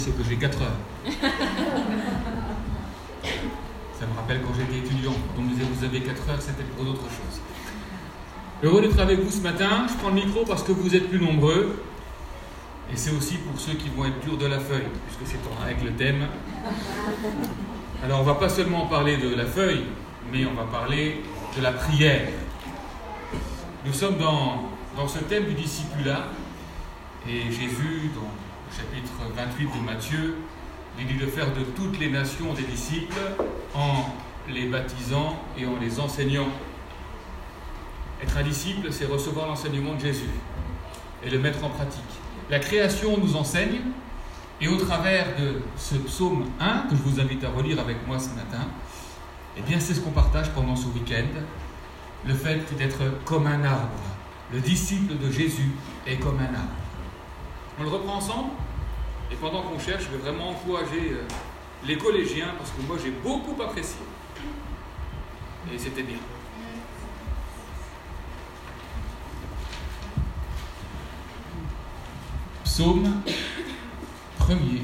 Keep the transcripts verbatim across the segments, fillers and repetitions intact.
C'est que j'ai quatre heures. Ça me rappelle quand j'étais étudiant, quand on me disait vous avez quatre heures, c'était pour d'autres choses. Heureux d'être avec vous ce matin. Je prends le micro parce que vous êtes plus nombreux. Et c'est aussi pour ceux qui vont être durs de la feuille, puisque c'est avec le thème. Alors on ne va pas seulement parler de la feuille, mais on va parler de la prière. Nous sommes dans, dans ce thème du discipulat. Et Jésus, dans le chapitre vingt-huit de Matthieu, il dit de faire de toutes les nations des disciples en les baptisant et en les enseignant. Être un disciple, c'est recevoir l'enseignement de Jésus et le mettre en pratique. La création nous enseigne, et au travers de ce psaume un, que je vous invite à relire avec moi ce matin, eh bien c'est ce qu'on partage pendant ce week-end, le fait d'être comme un arbre. Le disciple de Jésus est comme un arbre. On le reprend ensemble, et pendant qu'on cherche, je vais vraiment encourager les collégiens, parce que moi j'ai beaucoup apprécié. Et c'était bien. Psaume premier.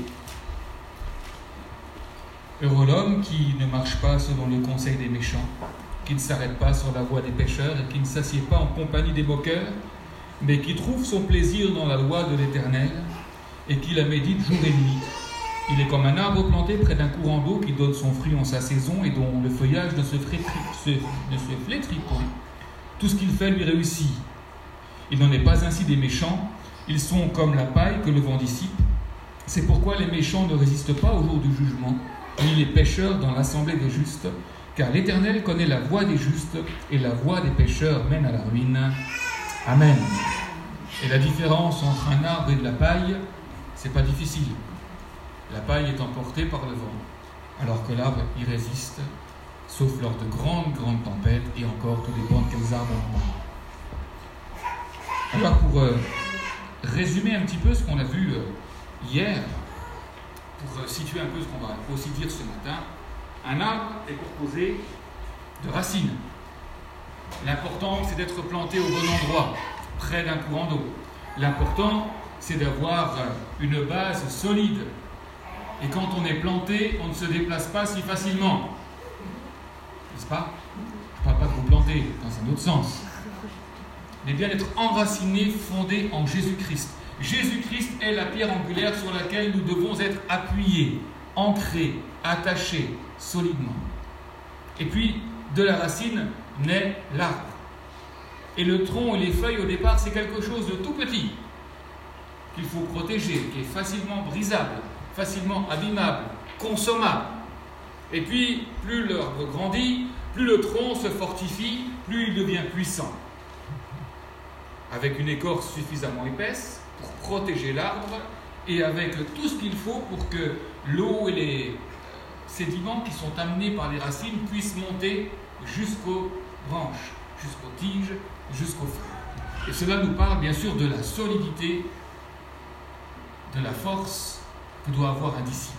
Heureux l'homme qui ne marche pas selon le conseil des méchants, qui ne s'arrête pas sur la voie des pécheurs et qui ne s'assied pas en compagnie des moqueurs, mais qui trouve son plaisir dans la loi de l'Éternel et qui la médite jour et nuit. Il est comme un arbre planté près d'un courant d'eau qui donne son fruit en sa saison et dont le feuillage ne se flétrit, se, ne se flétrit point. Tout ce qu'il fait lui réussit. Il n'en est pas ainsi des méchants. Ils sont comme la paille que le vent dissipe. C'est pourquoi les méchants ne résistent pas au jour du jugement, ni les pécheurs dans l'assemblée des justes, car l'Éternel connaît la voie des justes et la voie des pécheurs mène à la ruine. Amen. Et la différence entre un arbre et de la paille, c'est pas difficile. La paille est emportée par le vent, alors que l'arbre y résiste, sauf lors de grandes, grandes tempêtes, et encore, tout dépend de quels arbres on prend. Alors pour euh, résumer un petit peu ce qu'on a vu euh, hier, pour euh, situer un peu ce qu'on va aussi dire ce matin, un arbre est composé de racines. L'important, c'est d'être planté au bon endroit, près d'un courant d'eau. L'important, c'est d'avoir une base solide. Et quand on est planté, on ne se déplace pas si facilement. N'est-ce pas? Je ne parle pas de vous planter, dans un autre sens. Mais bien d'être enraciné, fondé en Jésus-Christ. Jésus-Christ est la pierre angulaire sur laquelle nous devons être appuyés, ancrés, attachés solidement. Et puis, de la racine naît l'arbre. Et le tronc et les feuilles, au départ, c'est quelque chose de tout petit, qu'il faut protéger, qui est facilement brisable, facilement abîmable, consommable. Et puis, plus l'arbre grandit, plus le tronc se fortifie, plus il devient puissant. Avec une écorce suffisamment épaisse pour protéger l'arbre et avec tout ce qu'il faut pour que l'eau et les sédiments qui sont amenés par les racines puissent monter jusqu'aux branches, jusqu'aux tiges, jusqu'aux feuilles. Et cela nous parle bien sûr de la solidité, de la force que doit avoir un disciple.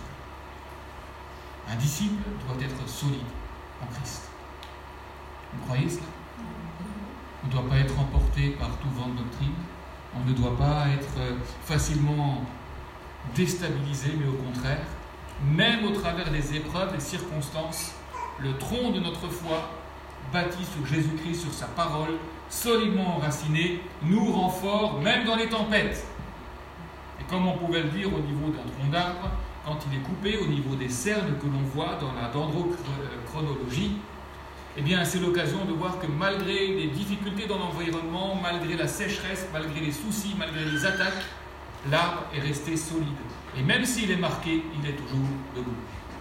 Un disciple doit être solide en Christ. Vous croyez cela? On ne doit pas être emporté par tout vent de doctrine. On ne doit pas être facilement déstabilisé, mais au contraire, même au travers des épreuves, des circonstances, le tronc de notre foi, bâti sur Jésus-Christ, sur sa parole, solidement enraciné, nous rend forts, même dans les tempêtes. Et comme on pouvait le dire au niveau d'un tronc d'arbre, quand il est coupé au niveau des cernes que l'on voit dans la dendrochronologie, eh bien c'est l'occasion de voir que malgré les difficultés dans l'environnement, malgré la sécheresse, malgré les soucis, malgré les attaques, l'arbre est resté solide. Et même s'il est marqué, il est toujours debout.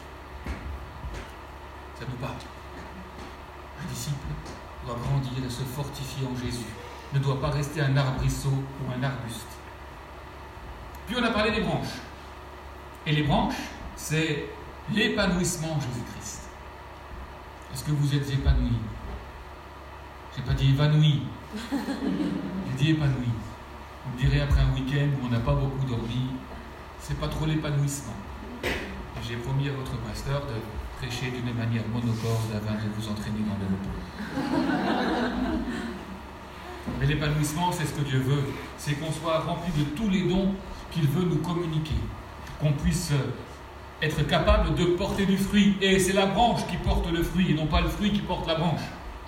Ça nous parle. Un disciple doit grandir et se fortifier en Jésus. Ne doit pas rester un arbrisseau ou un arbuste. Puis on a parlé des branches. Et les branches, c'est l'épanouissement en Jésus-Christ. Est-ce que vous êtes épanoui? Je n'ai pas dit évanoui. J'ai dit épanoui. Vous me direz après un week-end où on n'a pas beaucoup dormi, c'est pas trop l'épanouissement. J'ai promis à votre pasteur de prêcher d'une manière monocorde afin de vous entraîner dans le repos. Mais l'épanouissement, c'est ce que Dieu veut. C'est qu'on soit rempli de tous les dons qu'il veut nous communiquer. qu'on puisse être capable de porter du fruit. Et c'est la branche qui porte le fruit, et non pas le fruit qui porte la branche.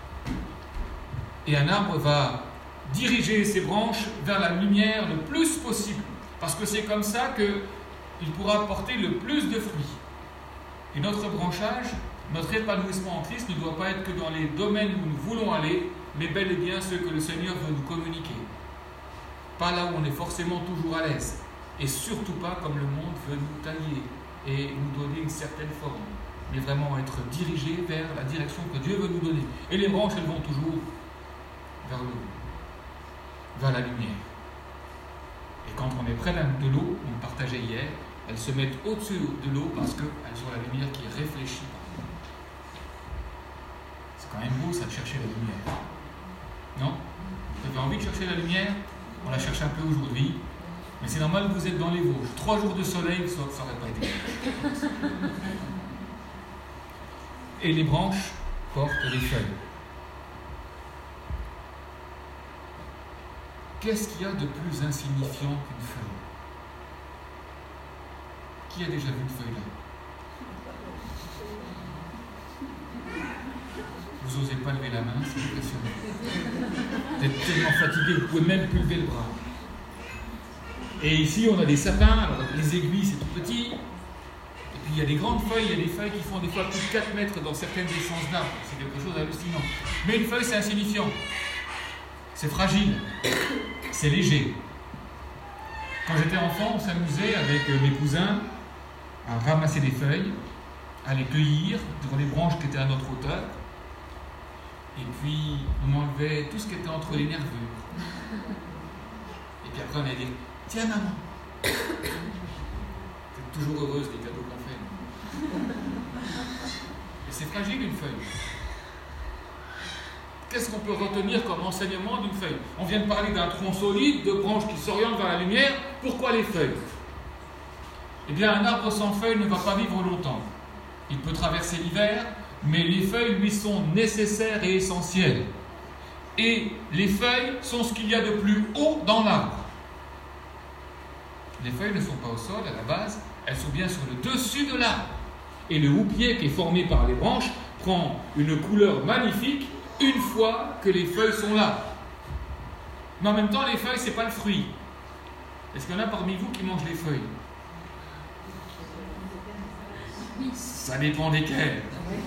Et un arbre va diriger ses branches vers la lumière le plus possible, parce que c'est comme ça qu'il pourra porter le plus de fruits. Et notre branchage, notre épanouissement en Christ ne doit pas être que dans les domaines où nous voulons aller, mais bel et bien ceux que le Seigneur veut nous communiquer. Pas là où on est forcément toujours à l'aise, et surtout pas comme le monde veut nous tailler et nous donner une certaine forme, mais vraiment être dirigé vers la direction que Dieu veut nous donner. Et les branches, elles vont toujours vers le haut, vers la lumière. Et quand on est près de l'eau, on le partageait hier, elles se mettent au-dessus de l'eau parce qu'elles ont la lumière qui réfléchit. C'est quand même beau ça de chercher la lumière. Non? Vous avez envie de chercher la lumière? On la cherche un peu aujourd'hui. Mais c'est normal que vous êtes dans les Vosges. Trois jours de soleil, ça n'aurait pas été. Et les branches portent les feuilles. Qu'est-ce qu'il y a de plus insignifiant qu'une feuille? Qui a déjà vu une feuille là? Vous n'osez pas lever la main, c'est impressionnant. Vous êtes tellement fatigué, vous ne pouvez même plus lever le bras. Et ici, on a des sapins, alors les aiguilles, c'est tout petit. Et puis, il y a des grandes feuilles, il y a des feuilles qui font des fois plus de quatre mètres dans certaines essences d'arbres. C'est quelque chose d'hallucinant. Mais une feuille, c'est insignifiant. C'est fragile. C'est léger. Quand j'étais enfant, on s'amusait avec mes cousins à ramasser des feuilles, à les cueillir sur les branches qui étaient à notre hauteur. Et puis, on enlevait tout ce qui était entre les nervures. Et puis après, on allait dire « Tiens, maman !» C'est toujours heureuse des cadeaux qu'on fait. Et c'est fragile, une feuille. Qu'est-ce qu'on peut retenir comme enseignement d'une feuille? On vient de parler d'un tronc solide, de branches qui s'orientent vers la lumière. Pourquoi les feuilles? Eh bien, un arbre sans feuilles ne va pas vivre longtemps. Il peut traverser l'hiver, mais les feuilles lui sont nécessaires et essentielles. Et les feuilles sont ce qu'il y a de plus haut dans l'arbre. Les feuilles ne sont pas au sol à la base, elles sont bien sur le dessus de l'arbre. Et le houppier qui est formé par les branches prend une couleur magnifique une fois que les feuilles sont là. Mais en même temps, les feuilles, ce n'est pas le fruit. Est-ce qu'il y en a parmi vous qui mangent les feuilles? Ça dépend desquelles.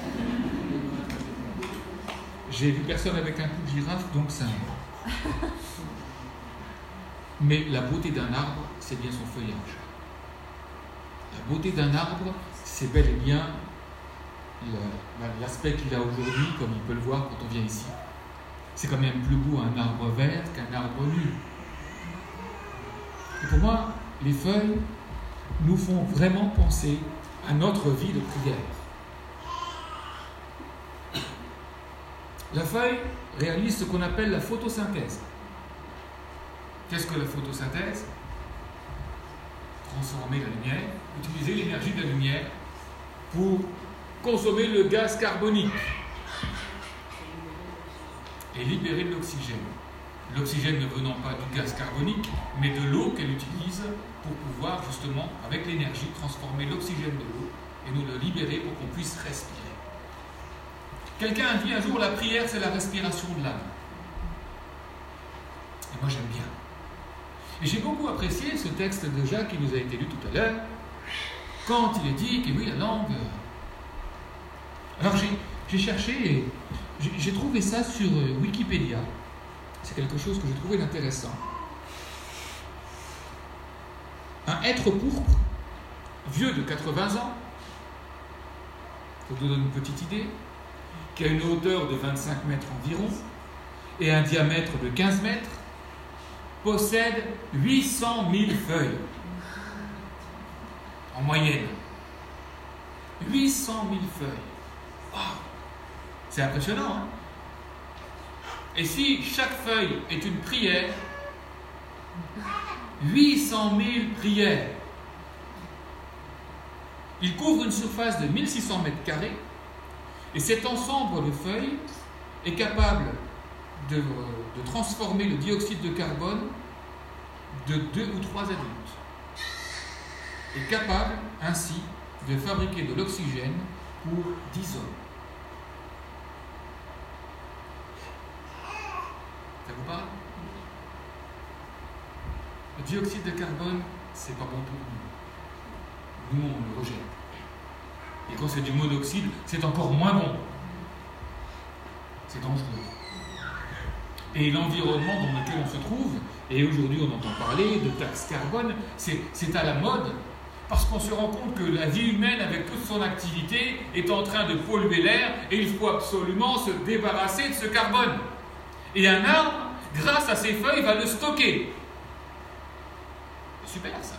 J'ai vu personne avec un coup de girafe, donc ça. Mais la beauté d'un arbre, c'est bien son feuillage. La beauté d'un arbre, c'est bel et bien l'aspect qu'il a aujourd'hui, comme il peut le voir quand on vient ici. C'est quand même plus beau un arbre vert qu'un arbre nu. Et pour moi, les feuilles nous font vraiment penser à notre vie de prière. La feuille réalise ce qu'on appelle la photosynthèse. Qu'est-ce que la photosynthèse? Transformer la lumière, utiliser l'énergie de la lumière pour consommer le gaz carbonique et libérer de l'oxygène. L'oxygène ne venant pas du gaz carbonique, mais de l'eau qu'elle utilise pour pouvoir justement, avec l'énergie, transformer l'oxygène de l'eau et nous le libérer pour qu'on puisse respirer. Quelqu'un a dit un jour, la prière, c'est la respiration de l'âme. Et moi, j'aime bien. Et j'ai beaucoup apprécié ce texte de Jacques qui nous a été lu tout à l'heure, quand il est dit que oui, la langue... Alors, j'ai, j'ai cherché et j'ai, j'ai trouvé ça sur Wikipédia. C'est quelque chose que j'ai trouvé d'intéressant. Un être pourpre, vieux de quatre-vingts ans, pour vous donner une petite idée, qui a une hauteur de vingt-cinq mètres environ et un diamètre de quinze mètres, possède huit cent mille feuilles en moyenne. huit cent mille feuilles. Wow. C'est impressionnant, hein? Et si chaque feuille est une prière, huit cent mille prières. Il couvre une surface de mille six cents mètres carrés et cet ensemble de feuilles est capable de, de transformer le dioxyde de carbone de deux ou trois adultes. est capable ainsi de fabriquer de l'oxygène pour dix hommes. Ça vous parle? Le dioxyde de carbone, c'est pas bon pour nous. Nous, on le rejette. Et quand c'est du monoxyde, c'est encore moins bon. C'est dangereux. Et l'environnement dans lequel on se trouve, et aujourd'hui on entend parler de taxe carbone, c'est, c'est à la mode, parce qu'on se rend compte que la vie humaine, avec toute son activité, est en train de polluer l'air, et il faut absolument se débarrasser de ce carbone. Et un arbre, grâce à ses feuilles, va le stocker. C'est super ça.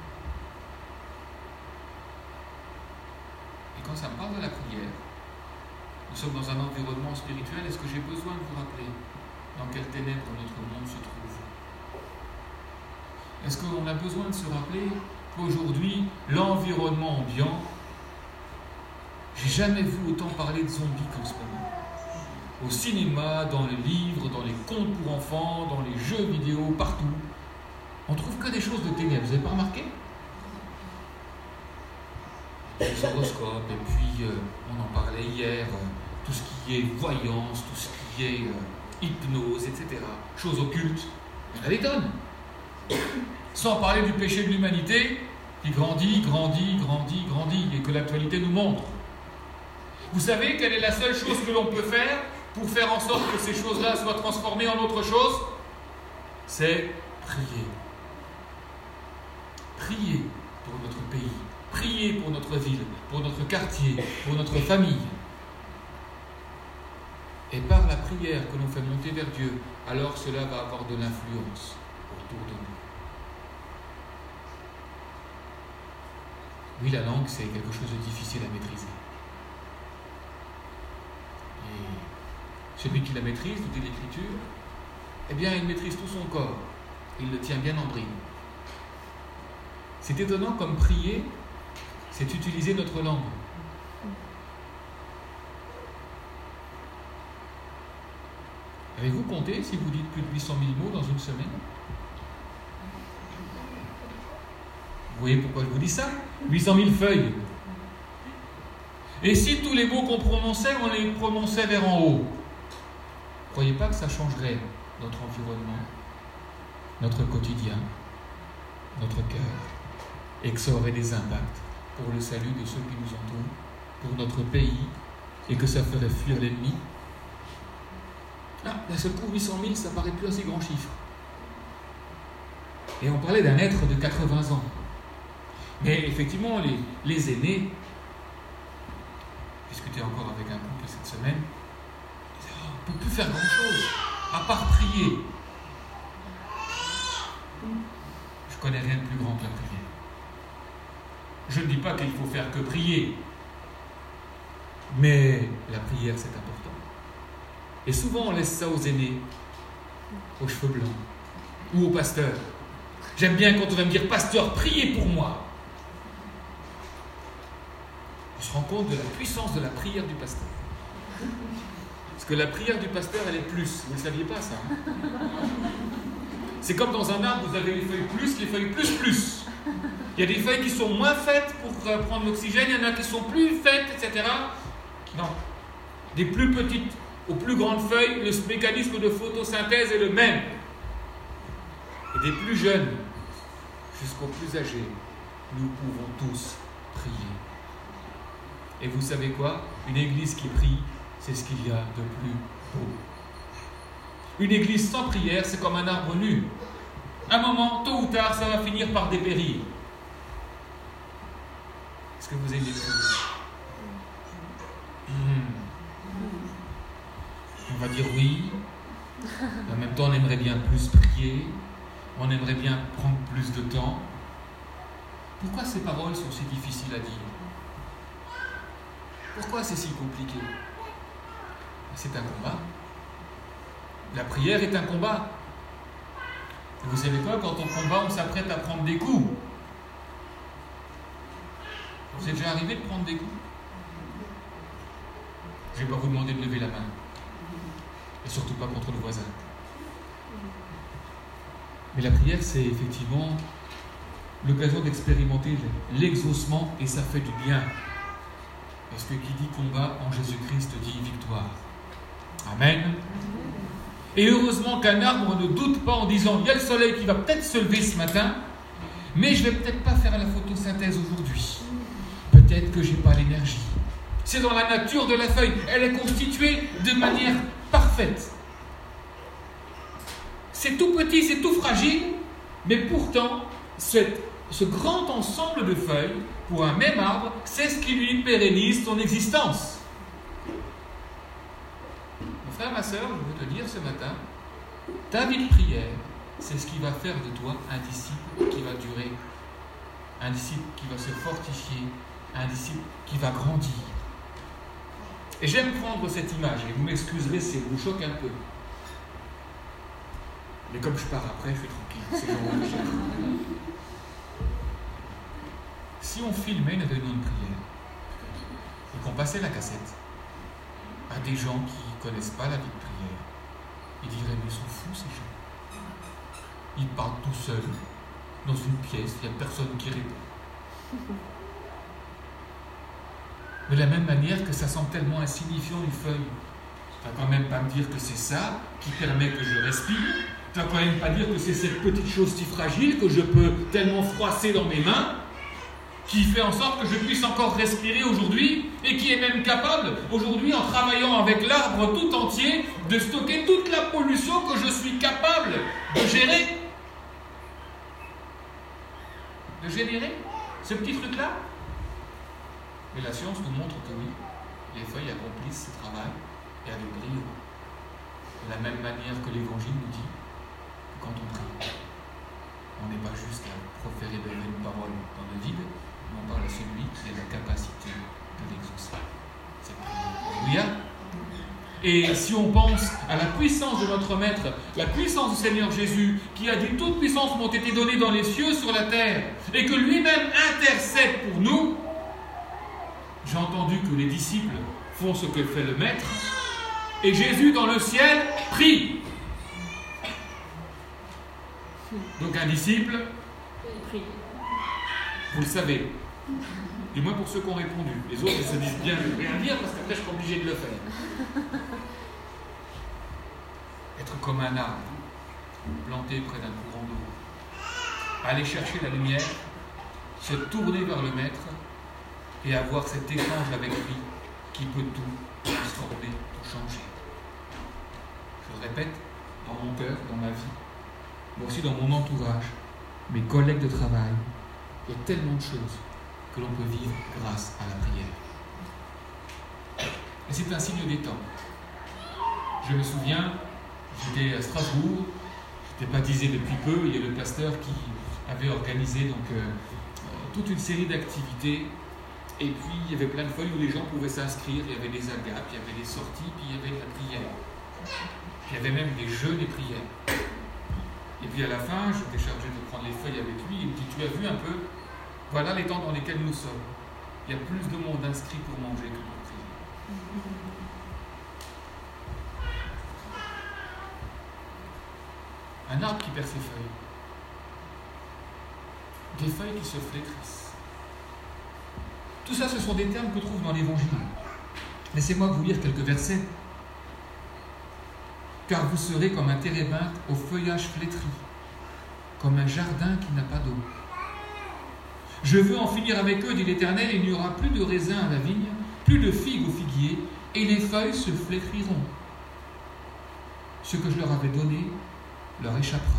Et quand ça me parle de la prière, nous sommes dans un environnement spirituel, est-ce que j'ai besoin de vous rappeler dans quelles ténèbres notre monde se trouve? Est-ce qu'on a besoin de se rappeler qu'aujourd'hui, l'environnement ambiant, j'ai jamais vu autant parler de zombies qu'en ce moment. Au cinéma, dans les livres, dans les contes pour enfants, dans les jeux vidéo, partout. On trouve que des choses de ténèbres, vous n'avez pas remarqué? Les horoscopes, et puis euh, on en parlait hier, euh, tout ce qui est voyance, tout ce qui est euh, hypnose, et cetera. Choses occultes, il y en a des tonnes. Sans parler du péché de l'humanité qui grandit, grandit, grandit, grandit, et que l'actualité nous montre. Vous savez quelle est la seule chose que l'on peut faire pour faire en sorte que ces choses-là soient transformées en autre chose? C'est prier. Prier pour notre pays, prier pour notre ville, pour notre quartier, pour notre famille. Et par la prière que l'on fait monter vers Dieu, alors cela va avoir de l'influence autour de nous. Oui, la langue, c'est quelque chose de difficile à maîtriser. Et celui qui la maîtrise, dit l'Écriture, eh bien, il maîtrise tout son corps. Il le tient bien en bride. C'est étonnant comme prier, c'est utiliser notre langue. Avez-vous compté si vous dites plus de huit cent mille mots dans une semaine? Vous voyez pourquoi je vous dis ça? huit cent mille feuilles. Et si tous les mots qu'on prononçait, on les prononçait vers en haut, ne croyez pas que ça changerait notre environnement, notre quotidien, notre cœur, et que ça aurait des impacts pour le salut de ceux qui nous entourent, pour notre pays, et que ça ferait fuir l'ennemi? Ah, d'un seul coup, huit cent mille, ça paraît plus un si grand chiffre. Et on parlait d'un être de quatre-vingts ans. Mais effectivement, les, les aînés, j'ai discuté encore avec un couple cette semaine, ils disaient, oh, on ne peut plus faire grand-chose, à part prier. Je ne connais rien de plus grand que la prière. Je ne dis pas qu'il faut faire que prier, mais la prière, c'est important. Et souvent, on laisse ça aux aînés, aux cheveux blancs, ou aux pasteurs. J'aime bien quand on va me dire, pasteur, priez pour moi. On se rend compte de la puissance de la prière du pasteur. Parce que la prière du pasteur, elle est plus. Vous ne le saviez pas, ça, hein? C'est comme dans un arbre, vous avez les feuilles plus, les feuilles plus, plus. Il y a des feuilles qui sont moins faites pour prendre l'oxygène, il y en a qui sont plus faites, et cetera. Non. Des plus petites aux plus grandes feuilles, le mécanisme de photosynthèse est le même. Et des plus jeunes jusqu'aux plus âgés, nous pouvons tous prier. Et vous savez quoi? Une église qui prie, c'est ce qu'il y a de plus beau. Une église sans prière, c'est comme un arbre nu. Un moment, tôt ou tard, ça va finir par dépérir. Est-ce que vous aimez prier? hmm. On va dire oui. En même temps, on aimerait bien plus prier. On aimerait bien prendre plus de temps. Pourquoi ces paroles sont si difficiles à dire? Pourquoi c'est si compliqué? C'est un combat. La prière est un combat. Et vous savez quoi? Quand on combat, on s'apprête à prendre des coups. Vous êtes déjà arrivé de prendre des coups? Je ne vais pas vous demander de lever la main. Et surtout pas contre le voisin. Mais la prière, c'est effectivement l'occasion d'expérimenter l'exaucement et ça fait du bien. Parce que qui dit combat en Jésus-Christ dit victoire. Amen. Et heureusement qu'un arbre ne doute pas en disant, il y a le soleil qui va peut-être se lever ce matin, mais je ne vais peut-être pas faire la photosynthèse aujourd'hui. Peut-être que je n'ai pas l'énergie. C'est dans la nature de la feuille. Elle est constituée de manière parfaite. C'est tout petit, c'est tout fragile, mais pourtant, cette, ce grand ensemble de feuilles, pour un même arbre, c'est ce qui lui pérennise son existence. Mon frère, ma soeur, je veux te dire ce matin, ta vie de prière, c'est ce qui va faire de toi un disciple qui va durer, un disciple qui va se fortifier, un disciple qui va grandir. Et j'aime prendre cette image, et vous m'excuserez si elle vous choque un peu. Mais comme je pars après, je suis tranquille. C'est genre si on filmait une réunion de prière et qu'on passait la cassette à des gens qui ne connaissent pas la vie de prière, ils diraient, mais ils sont fous ces gens. Ils parlent tout seuls, dans une pièce, il n'y a personne qui répond. De la même manière que ça semble tellement insignifiant une feuille. Tu ne vas quand même pas me dire que c'est ça qui permet que je respire. Tu ne vas quand même pas dire que c'est cette petite chose si fragile que je peux tellement froisser dans mes mains, qui fait en sorte que je puisse encore respirer aujourd'hui et qui est même capable, aujourd'hui, en travaillant avec l'arbre tout entier, de stocker toute la pollution que je suis capable de gérer. De générer ce petit truc-là. Mais la science nous montre que oui, les feuilles accomplissent ce travail et avec brio. De la même manière que l'Évangile nous dit que quand on prie, on n'est pas juste à proférer de une parole dans le vide, mais on parle à celui qui a la capacité de l'exaucer. C'est Alléluia. Et si on pense à la puissance de notre Maître, la puissance du Seigneur Jésus, qui a dit « Toutes puissances m'ont été données dans les cieux, sur la terre », et que lui-même intercède pour nous, j'ai entendu que les disciples font ce que fait le Maître, et Jésus dans le ciel prie. Donc un disciple, vous le savez, du moins pour ceux qui ont répondu. Les autres ils se disent bien, je ne vais rien dire parce qu'après je suis obligé de le faire. Être comme un arbre planté près d'un courant d'eau, aller chercher la lumière, se tourner vers le Maître et avoir cet échange avec lui qui peut tout transformer, tout changer. Je le répète, dans mon cœur, dans ma vie, mais aussi dans mon entourage, mes collègues de travail, il y a tellement de choses que l'on peut vivre grâce à la prière. Et c'est un signe des temps. Je me souviens, j'étais à Strasbourg, j'étais baptisé depuis peu, il y a le pasteur qui avait organisé donc, euh, toute une série d'activités. Et puis, il y avait plein de feuilles où les gens pouvaient s'inscrire. Il y avait des agapes, il y avait des sorties, puis il y avait de la prière. Puis il y avait même des jeûnes et prières. Et puis à la fin, j'étais chargé de prendre les feuilles avec lui. Il me dit, tu as vu un peu, voilà les temps dans lesquels nous sommes. Il y a plus de monde inscrit pour manger que pour prier. Un arbre qui perd ses feuilles. Des feuilles qui se flétrissent. Tout ça, ce sont des termes que trouve dans l'Évangile. Laissez-moi vous lire quelques versets. Car vous serez comme un térébinthe au feuillage flétri, comme un jardin qui n'a pas d'eau. Je veux en finir avec eux, dit l'Éternel, il n'y aura plus de raisins à la vigne, plus de figues au figuier, et les feuilles se flétriront. Ce que je leur avais donné leur échappera.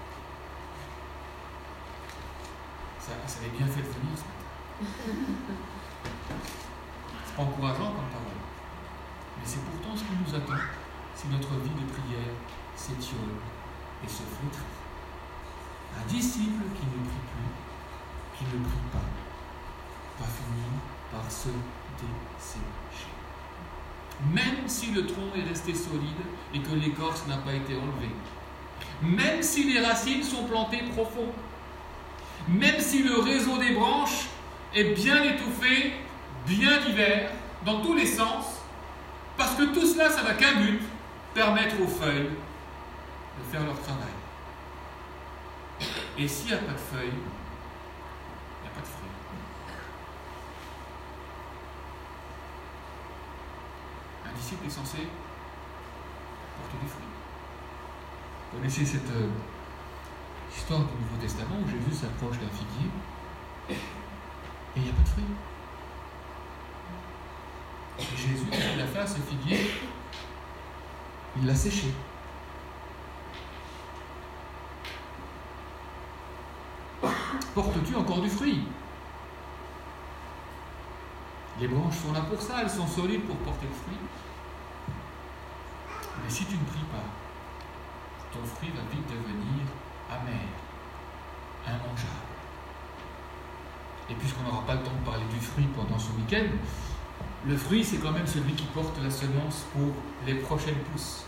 Ça, ça avait bien fait de venir ce matin. C'est pas encourageant comme parole, mais c'est pourtant ce qui nous attend si notre vie de prière s'étiole et se flétrit. Un disciple qui ne prie plus, qui ne prie pas, va finir par se dessécher. Même si le tronc est resté solide et que l'écorce n'a pas été enlevée, même si les racines sont plantées profond, même si le réseau des branches est bien étouffé, bien divers, dans tous les sens, parce que tout cela, ça n'a qu'un but, permettre aux feuilles de faire leur travail. Et s'il n'y a pas de feuilles, disciple est censé porter du fruit. Vous connaissez cette euh, histoire du Nouveau Testament où Jésus s'approche d'un figuier et il n'y a pas de fruit. Et Jésus, qu'est-ce qu'il a fait à ce figuier? Il l'a séché. Portes-tu encore du fruit? Les branches sont là pour ça, elles sont solides pour porter le fruit. Mais si tu ne pries pas, ton fruit va vite devenir amer, immangeable. Et puisqu'on n'aura pas le temps de parler du fruit pendant ce week-end, le fruit, c'est quand même celui qui porte la semence pour les prochaines pousses.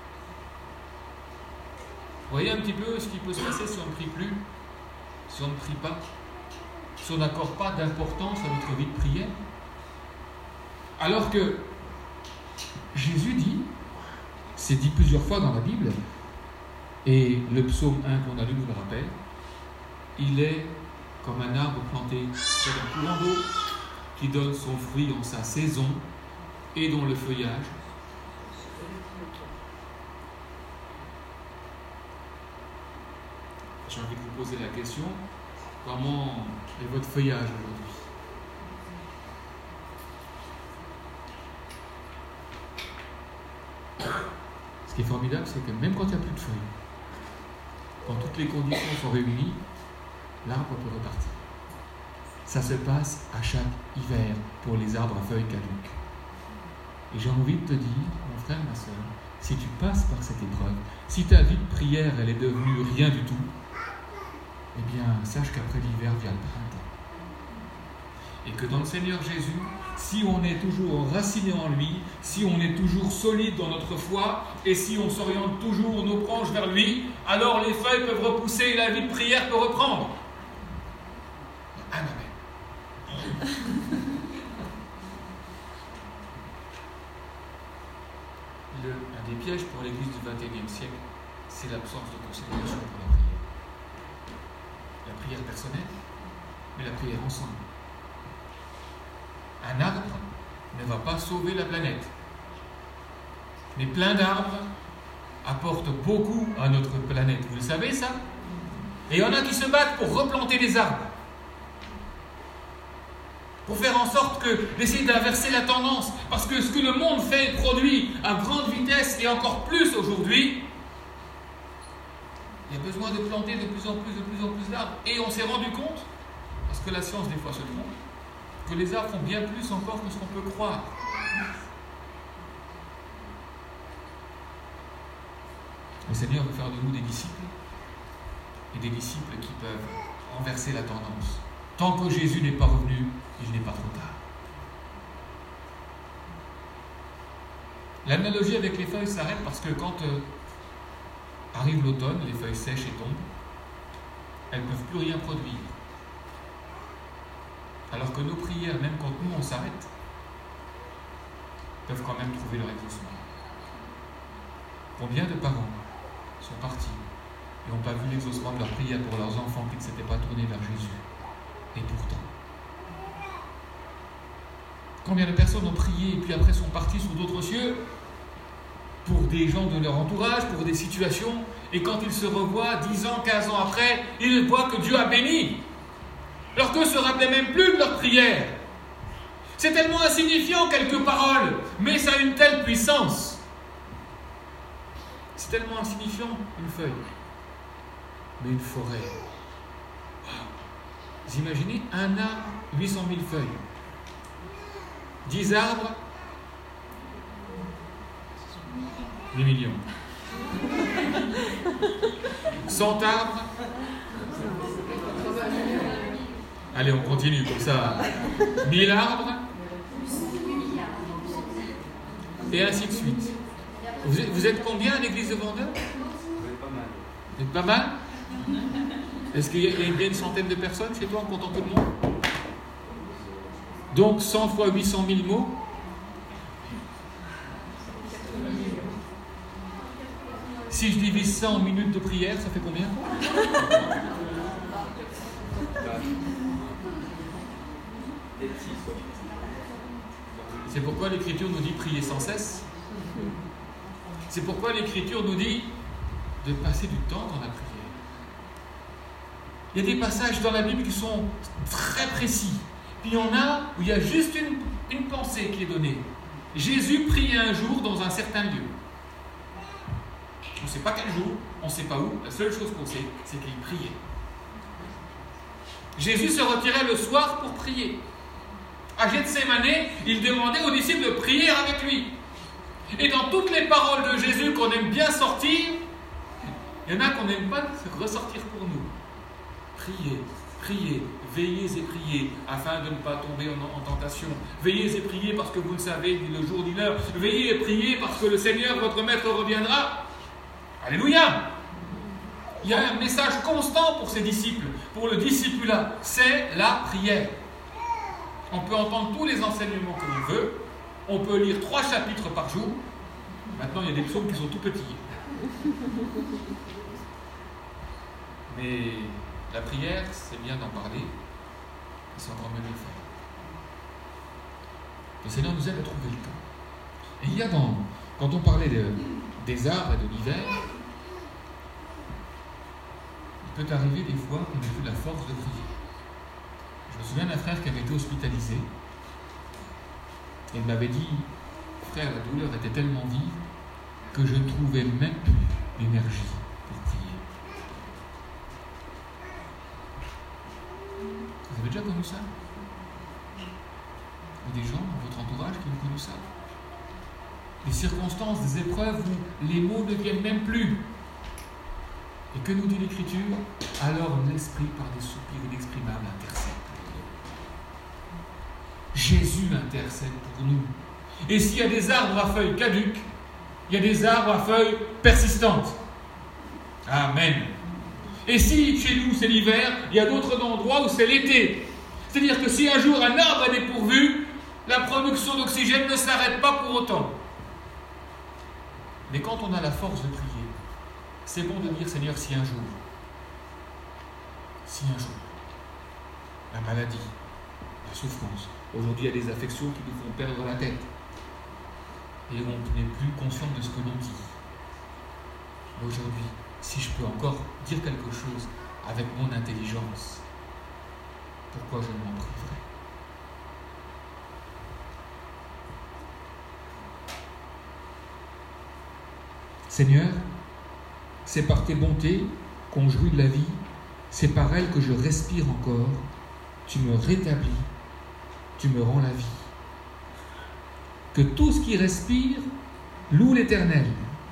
Vous voyez un petit peu ce qui peut se passer si on ne prie plus, si on ne prie pas, si on n'accorde pas d'importance à notre vie de prière. Alors que Jésus dit, c'est dit plusieurs fois dans la Bible, et le psaume un qu'on a lu nous le rappelle, il est comme un arbre planté près d'un courant d'eau qui donne son fruit en sa saison et dont le feuillage j'ai envie de vous poser la question, comment est votre feuillage aujourd'hui? Ce qui est formidable, c'est que même quand il n'y a plus de feuilles, quand toutes les conditions sont réunies, l'arbre peut repartir. Ça se passe à chaque hiver pour les arbres à feuilles caduques. Et j'ai envie de te dire, mon frère, ma soeur, si tu passes par cette épreuve, si ta vie de prière elle est devenue rien du tout, eh bien, sache qu'après l'hiver vient le printemps. Et que dans le Seigneur Jésus, si on est toujours enraciné en lui, si on est toujours solide dans notre foi, et si on s'oriente toujours nos branches vers lui, alors les feuilles peuvent repousser et la vie de prière peut reprendre. Amen. Le, un des pièges pour l'Église du vingt et unième siècle, c'est l'absence de considération pour la prière. La prière personnelle, mais la prière ensemble. Un arbre ne va pas sauver la planète. Mais plein d'arbres apportent beaucoup à notre planète. Vous le savez ça? Et il y en a qui se battent pour replanter des arbres. Pour faire en sorte que, d'essayer d'inverser la tendance. Parce que ce que le monde fait et produit à grande vitesse et encore plus aujourd'hui, il y a besoin de planter de plus en plus, de plus en plus d'arbres. Et on s'est rendu compte, parce que la science des fois se trompe, que les arbres font bien plus encore que ce qu'on peut croire. Le Seigneur veut faire de nous des disciples, et des disciples qui peuvent renverser la tendance. Tant que Jésus n'est pas revenu, il n'est pas trop tard. L'analogie avec les feuilles s'arrête parce que quand euh, arrive l'automne, les feuilles sèchent et tombent, elles ne peuvent plus rien produire. Alors que nos prières, même quand nous on s'arrête, peuvent quand même trouver leur exaucement. Combien de parents sont partis et n'ont pas vu l'exaucement de leur prière pour leurs enfants qui ne s'étaient pas tournés vers Jésus? Et pourtant, combien de personnes ont prié et puis après sont parties sur d'autres cieux pour des gens de leur entourage, pour des situations, et quand ils se revoient dix ans, quinze ans après, ils voient que Dieu a béni. Alors qu'eux ne se rappelaient même plus de leur prière. C'est tellement insignifiant quelques paroles, mais ça a une telle puissance. C'est tellement insignifiant une feuille, mais une forêt. Vous imaginez un arbre, huit cent mille feuilles. dix arbres, huit millions. cent arbres. Allez, on continue comme ça. mille arbres. Et ainsi de suite. Vous êtes, vous êtes combien à l'église de Vendeur? Vous êtes pas mal? Est-ce qu'il y a bien une centaine de personnes chez toi en comptant tout le monde? Donc cent fois huit cent mille mots. Si je divise ça en minutes de prière, ça fait combien? C'est pourquoi l'Écriture nous dit prier sans cesse. C'est pourquoi l'Écriture nous dit de passer du temps dans la prière. Il y a des passages dans la Bible qui sont très précis. Puis il y en a où il y a juste une, une pensée qui est donnée. Jésus priait un jour dans un certain lieu. On ne sait pas quel jour, on ne sait pas où. La seule chose qu'on sait, c'est qu'il priait. Jésus se retirait le soir pour prier. À Gethsémani, il demandait aux disciples de prier avec lui. Et dans toutes les paroles de Jésus qu'on aime bien sortir, il y en a qu'on n'aime pas ressortir pour nous. Priez, priez, veillez et priez, afin de ne pas tomber en, en tentation. Veillez et priez parce que vous ne savez ni le jour ni l'heure. Veillez et priez parce que le Seigneur, votre Maître, reviendra. Alléluia! Il y a un message constant pour ses disciples, pour le discipulat, c'est la prière. On peut entendre tous les enseignements que l'on veut, on peut lire trois chapitres par jour. Maintenant, il y a des psaumes qui sont tout petits. Mais la prière, c'est bien d'en parler, et c'est encore mieux de le faire. Le Seigneur nous aide à trouver le temps. Et il y a dans, quand on parlait de, des arbres et de l'hiver, il peut arriver des fois qu'on ait plus la force de prier. Je me souviens d'un frère qui avait été hospitalisé, et il m'avait dit, frère, la douleur était tellement vive que je ne trouvais même plus l'énergie pour prier. Vous avez déjà connu ça? Ou des gens dans votre entourage qui ont connu ça? Des circonstances, des épreuves où les mots ne viennent même plus. Et que nous dit l'Écriture? Alors l'Esprit, par des soupirs inexprimables, intercède pour nous. Jésus intercède pour nous. Et s'il y a des arbres à feuilles caduques, il y a des arbres à feuilles persistantes. Amen. Et si chez nous c'est l'hiver, il y a d'autres endroits où c'est l'été. C'est-à-dire que si un jour un arbre est dépourvu, la production d'oxygène ne s'arrête pas pour autant. Mais quand on a la force de prier, c'est bon de dire, Seigneur, si un jour, si un jour, la maladie, la souffrance, aujourd'hui il y a des affections qui nous font perdre la tête, et on n'est plus conscient de ce que l'on dit. Mais aujourd'hui, si je peux encore dire quelque chose avec mon intelligence, pourquoi je ne m'en priverai? Seigneur, c'est par tes bontés qu'on jouit de la vie, c'est par elles que je respire encore, tu me rétablis, tu me rends la vie. Que tout ce qui respire loue l'Éternel.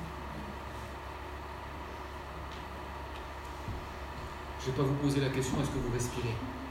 Je ne vais pas vous poser la question, est-ce que vous respirez?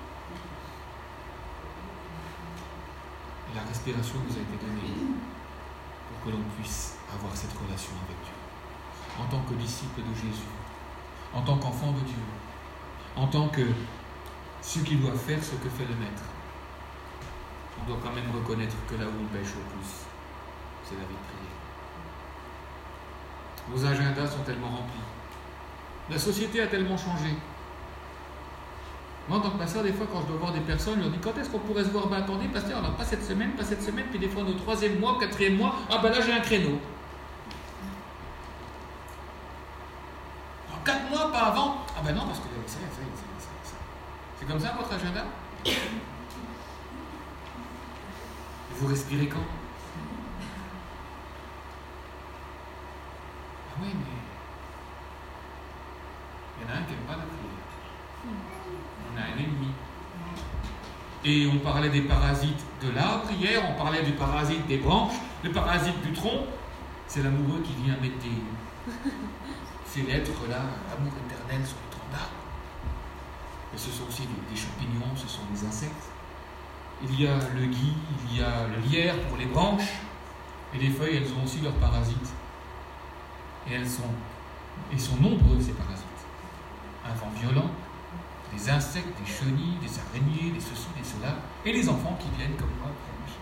La respiration nous a été donnée pour que l'on puisse avoir cette relation avec Dieu. En tant que disciple de Jésus, en tant qu'enfant de Dieu, en tant que ceux qui doivent faire ce que fait le Maître. On doit quand même reconnaître que là où on pêche le plus, c'est la vie de prière. Nos agendas sont tellement remplis. La société a tellement changé. Moi, en tant que pasteur, des fois, quand je dois voir des personnes, je leur dis, quand est-ce qu'on pourrait se voir? Ben attendez, pasteur, alors pas cette semaine, pas cette semaine, puis des fois, au troisième mois, quatrième mois, ah ben là, j'ai un créneau. Quatre mois, pas avant. Ah ben non, parce que c'est, c'est, c'est, c'est, c'est comme ça votre agenda? Vous respirez quand? Ah oui, mais il y en a un qui n'aime pas la prière. On a un ennemi. Et on parlait des parasites de la prière, on parlait du parasite des branches, le parasite du tronc, c'est l'amoureux qui vient mettre des... ces lettres-là, amour éternel sur les troncs d'arbres. Et ce sont aussi des, des champignons, ce sont des insectes. Il y a le gui, il y a le lierre pour les branches, et les feuilles, elles ont aussi leurs parasites. Et elles sont, ils sont nombreux, ces parasites. Un vent violent, des insectes, des chenilles, des araignées, des ceci, des cela, et les enfants qui viennent comme moi.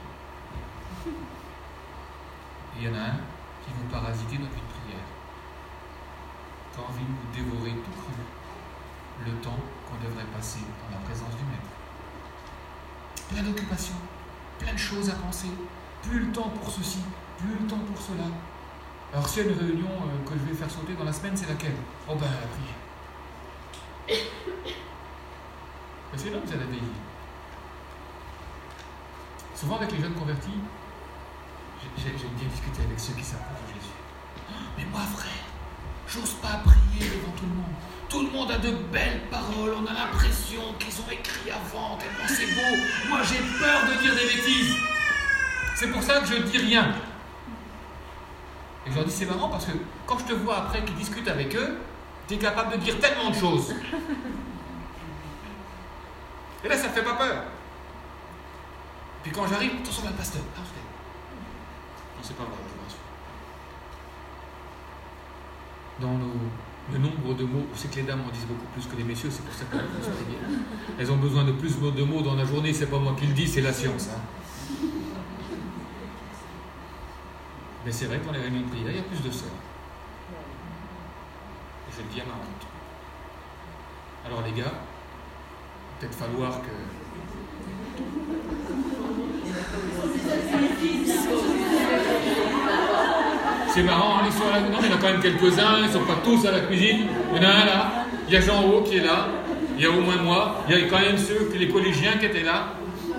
Et il y en a un qui veut parasiter notre vie de prière. Qui a envie de nous dévorer tout cru le temps qu'on devrait passer dans la présence du Maître. Plein d'occupations, plein de choses à penser, plus le temps pour ceci, plus le temps pour cela. Alors s'il y a une réunion euh, que je vais faire sauter dans la semaine, c'est laquelle? Oh ben la prière. Ben, c'est là que vous allez veiller. Souvent avec les jeunes convertis, j'aime bien discuter avec ceux qui s'approchent de Jésus. Mais moi frère, j'ose pas prier devant tout le monde. Tout le monde a de belles paroles, on a l'impression qu'ils ont écrit avant, tellement c'est beau. Moi j'ai peur de dire des bêtises. C'est pour ça que je dis rien. Et je leur dis, c'est marrant parce que quand je te vois après qu'ils discutent avec eux, tu es capable de dire tellement de choses. Et là, ça ne fait pas peur. Puis quand j'arrive, attention, le pasteur. Ah, non, c'est pas vrai, je pense. Dans nos, le nombre de mots, c'est que les dames en disent beaucoup plus que les messieurs, c'est pour ça qu'elles vont se prier. Elles ont besoin de plus de mots dans la journée, c'est pas moi qui le dis, c'est la science. Hein. Mais c'est vrai que dans les réunions de prière, il y a plus de sœurs. Et je le dis à ma honte. Alors les gars, peut-être falloir que... C'est marrant, hein, ils sont à la... Non, mais il y en a quand même quelques-uns, ils ne sont pas tous à la cuisine. Il y en a un là, il y a Jean Haut qui est là, il y a au moins moi, il y a quand même ceux, les collégiens qui étaient là.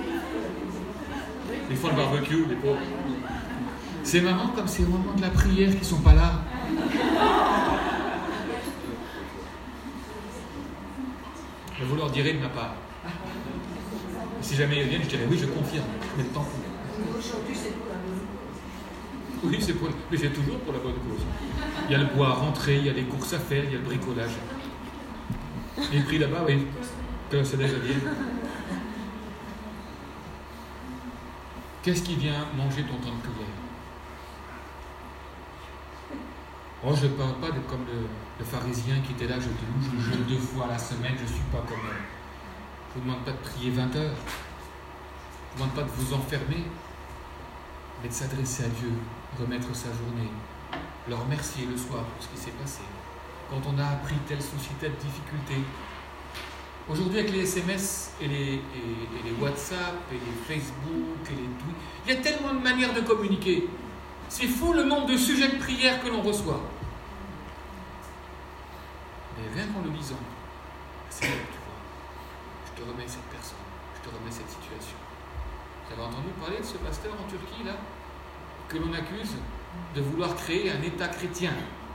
Ils font le barbecue, les pauvres. C'est marrant comme c'est au moment de la prière qu'ils ne sont pas là. Mais vous leur direz de ma part. Et si jamais ils viennent, je dirais oui, je confirme. Mais le temps pour. Aujourd'hui, c'est pour la bonne cause. Oui, c'est pour. Mais c'est toujours pour la bonne cause. Il y a le bois à rentrer, il y a les courses à faire, il y a le bricolage. Et le prix là-bas, oui. Que ça déjà bien. Qu'est-ce qui vient manger ton temps de prière? Oh, je ne parle pas de, comme le, le pharisien qui était là, je te loue, je jeûne deux fois à la semaine, je ne suis pas comme elle. Je ne vous demande pas de prier vingt heures. Je ne vous demande pas de vous enfermer, mais de s'adresser à Dieu, remettre sa journée, le remercier le soir pour ce qui s'est passé. Quand on a appris tel souci, telle difficulté. Aujourd'hui, avec les S M S et les, et, et les WhatsApp et les Facebook et les tweets, il y a tellement de manières de communiquer. C'est fou le nombre de sujets de prière que l'on reçoit. Mais rien qu'en le lisant, c'est là que tu vois. Je te remets cette personne, je te remets cette situation. Vous avez entendu parler de ce pasteur en Turquie, là, que l'on accuse de vouloir créer un État chrétien.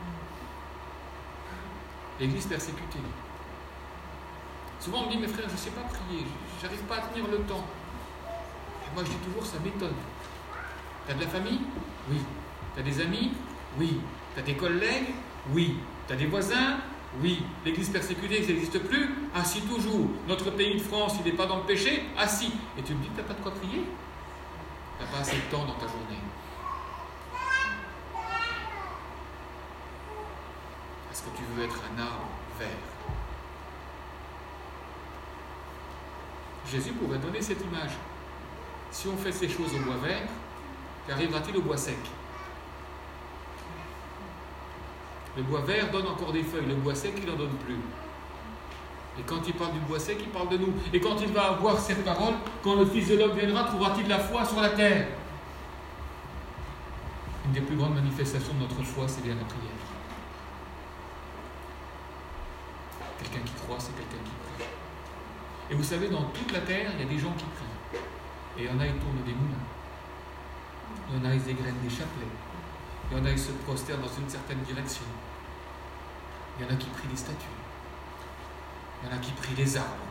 L'Église persécutée. Souvent on me dit, mes frères, je ne sais pas prier, je n'arrive pas à tenir le temps. Et moi je dis toujours, ça m'étonne. T'as de la famille? Oui. T'as des amis? Oui. T'as des collègues? Oui. T'as des voisins? Oui. L'église persécutée, ça n'existe plus? Ah si, toujours. Notre pays de France, il n'est pas dans le péché? Ah si. Et tu me dis que t'as pas de quoi prier? T'as pas assez de temps dans ta journée. Est-ce que tu veux être un arbre vert? Jésus pourrait donner cette image. Si on fait ces choses au bois vert, qu'arrivera-t-il au bois sec? Le bois vert donne encore des feuilles, le bois sec, il n'en donne plus. Et quand il parle du bois sec, il parle de nous. Et quand il va avoir cette parole, quand le Fils de l'homme viendra, trouvera-t-il la foi sur la terre? Une des plus grandes manifestations de notre foi, c'est bien la prière. Quelqu'un qui croit, c'est quelqu'un qui prie. Et vous savez, dans toute la terre, il y a des gens qui prient. Et il y en a, ils tournent des moulins. Il y en a, ils égrènent des chapelets. Il y en a, ils se prosternent dans une certaine direction. Il y en a qui prient des statues. Il y en a qui prient des arbres.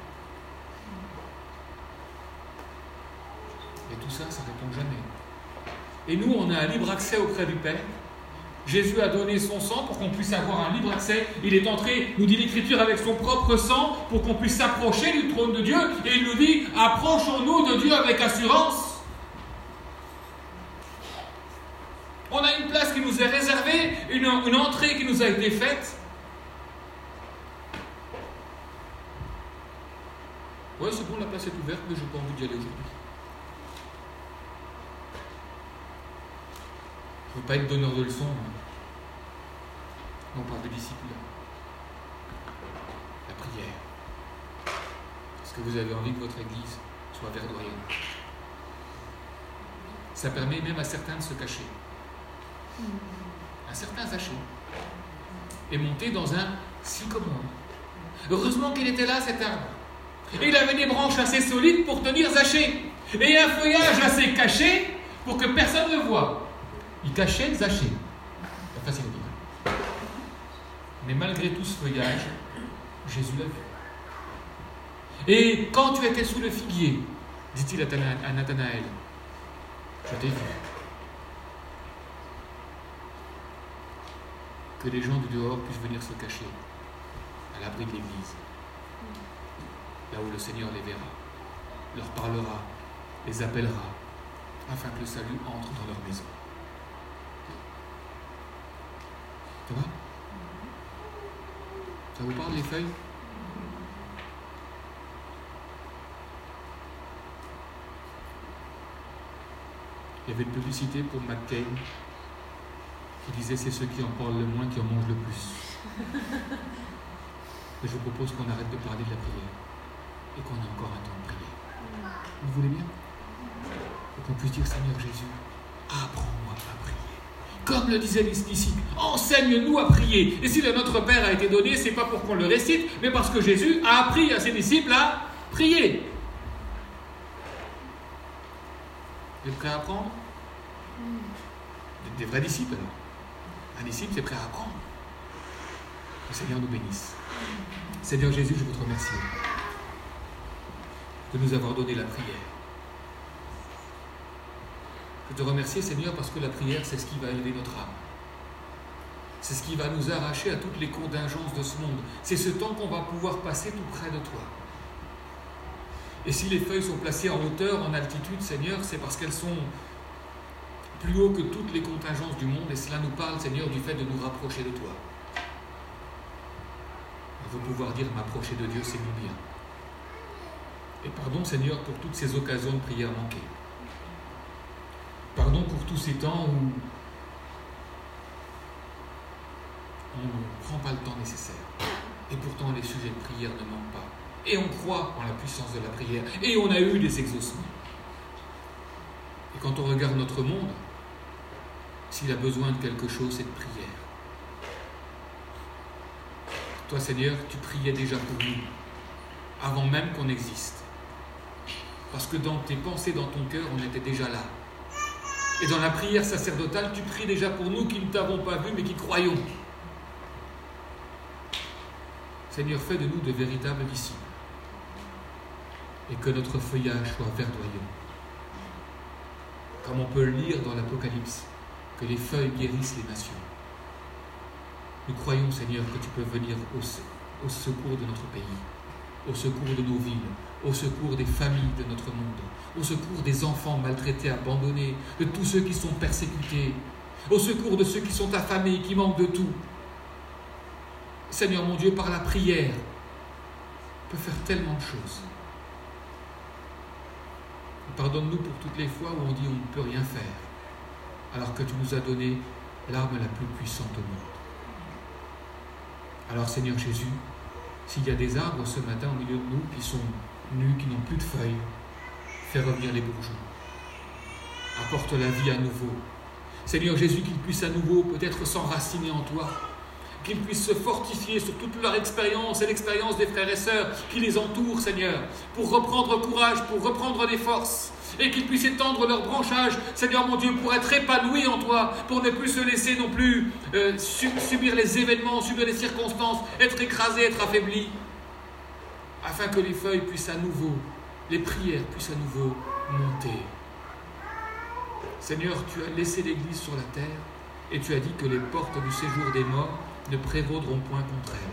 Et tout ça, ça ne répond jamais. Et nous, on a un libre accès auprès du Père. Jésus a donné son sang pour qu'on puisse avoir un libre accès. Il est entré, nous dit l'Écriture, avec son propre sang pour qu'on puisse s'approcher du trône de Dieu. Et il nous dit, approchons-nous de Dieu avec assurance. On a une place qui nous est réservée, une, une entrée qui nous a été faite. Ouais, c'est bon, la place est ouverte, mais je n'ai pas envie d'y aller aujourd'hui. Je ne veux pas être donneur de leçons. Hein. On parle de discipline. La prière. Est-ce que vous avez envie que votre église soit verdoyante? Ça permet même à certains de se cacher. un certain Zachée, est monté dans un sycomore. Heureusement qu'il était là, cet arbre. Et il avait des branches assez solides pour tenir Zachée. Et un feuillage assez caché pour que personne ne le voie. Il cachait Zachée. C'est facile à dire. Mais malgré tout ce feuillage, Jésus l'a vu. Et quand tu étais sous le figuier, dit-il à Nathanaël, je t'ai vu. Que les gens du dehors puissent venir se cacher à l'abri de l'église, là où le Seigneur les verra, leur parlera, les appellera, afin que le salut entre dans leur maison. Ça va? Ça vous parle, les feuilles? Il y avait une publicité pour McCain qui disait c'est ceux qui en parlent le moins qui en mangent le plus. Et je vous propose qu'on arrête de parler de la prière et qu'on ait encore un temps de prier. Vous voulez bien? Et qu'on puisse dire Seigneur Jésus, apprends-moi à prier. Comme le disaient les disciples, enseigne-nous à prier. Et si le Notre Père a été donné, c'est pas pour qu'on le récite, mais parce que Jésus a appris à ses disciples à prier. Vous êtes prêts à apprendre? Vous êtes des vrais disciples alors. Un disciple, c'est prêt à apprendre. Que le Seigneur nous bénisse. Seigneur Jésus, je veux te remercier de nous avoir donné la prière. Je te remercie, Seigneur, parce que la prière, c'est ce qui va élever notre âme. C'est ce qui va nous arracher à toutes les contingences de ce monde. C'est ce temps qu'on va pouvoir passer tout près de toi. Et si les feuilles sont placées en hauteur, en altitude, Seigneur, c'est parce qu'elles sont plus haut que toutes les contingences du monde, et cela nous parle, Seigneur, du fait de nous rapprocher de toi. On veut pouvoir dire m'approcher de Dieu, c'est mon bien. Et pardon, Seigneur, pour toutes ces occasions de prière manquées. Pardon pour tous ces temps où on ne prend pas le temps nécessaire. Et pourtant, les sujets de prière ne manquent pas. Et on croit en la puissance de la prière. Et on a eu des exaucements. Et quand on regarde notre monde, s'il a besoin de quelque chose, c'est de prière. Toi, Seigneur, tu priais déjà pour nous, avant même qu'on existe. Parce que dans tes pensées, dans ton cœur, on était déjà là. Et dans la prière sacerdotale, tu pries déjà pour nous qui ne t'avons pas vu, mais qui croyons. Seigneur, fais de nous de véritables disciples. Et que notre feuillage soit verdoyant. Comme on peut le lire dans l'Apocalypse, que les feuilles guérissent les nations. Nous croyons, Seigneur, que tu peux venir au, au secours de notre pays, au secours de nos villes, au secours des familles de notre monde, au secours des enfants maltraités, abandonnés, de tous ceux qui sont persécutés, au secours de ceux qui sont affamés, qui manquent de tout. Seigneur mon Dieu, par la prière, peut faire tellement de choses. Pardonne-nous pour toutes les fois où on dit on ne peut rien faire, alors que tu nous as donné l'arme la plus puissante au monde. Alors Seigneur Jésus, s'il y a des arbres ce matin au milieu de nous qui sont nus, qui n'ont plus de feuilles, fais revenir les bourgeons. Apporte la vie à nouveau. Seigneur Jésus, qu'ils puissent à nouveau peut-être s'enraciner en toi, qu'ils puissent se fortifier sur toute leur expérience et l'expérience des frères et sœurs qui les entourent, Seigneur, pour reprendre courage, pour reprendre des forces, et qu'ils puissent étendre leur branchage, Seigneur mon Dieu, pour être épanouis en toi, pour ne plus se laisser non plus euh, subir les événements, subir les circonstances, être écrasés, être affaiblis, afin que les feuilles puissent à nouveau, les prières puissent à nouveau monter. Seigneur, tu as laissé l'Église sur la terre, et tu as dit que les portes du séjour des morts ne prévaudront point contre elle.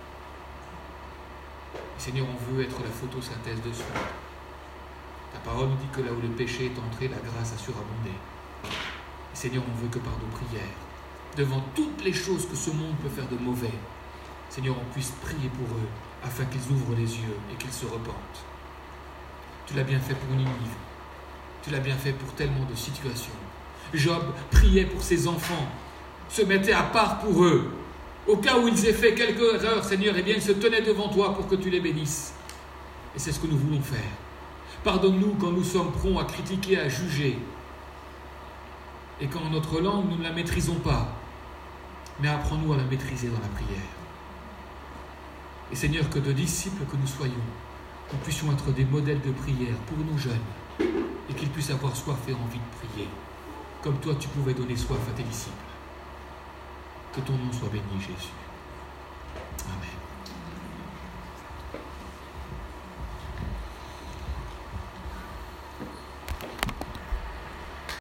Seigneur, on veut être la photosynthèse de cela. Ta parole nous dit que là où le péché est entré, la grâce a surabondé. Et Seigneur, on veut que par nos prières, devant toutes les choses que ce monde peut faire de mauvais, Seigneur, on puisse prier pour eux, afin qu'ils ouvrent les yeux et qu'ils se repentent. Tu l'as bien fait pour Ninive. Tu l'as bien fait pour tellement de situations. Job priait pour ses enfants, se mettait à part pour eux. Au cas où ils aient fait quelques erreurs, Seigneur, eh bien, ils se tenaient devant toi pour que tu les bénisses. Et c'est ce que nous voulons faire. Pardonne-nous quand nous sommes prompts à critiquer, à juger. Et quand notre langue, nous ne la maîtrisons pas. mais apprends-nous à la maîtriser dans la prière. Et Seigneur, que de disciples que nous soyons, nous puissions être des modèles de prière pour nos jeunes, et qu'ils puissent avoir soif et envie de prier, comme toi tu pouvais donner soif à tes disciples. Que ton nom soit béni, Jésus.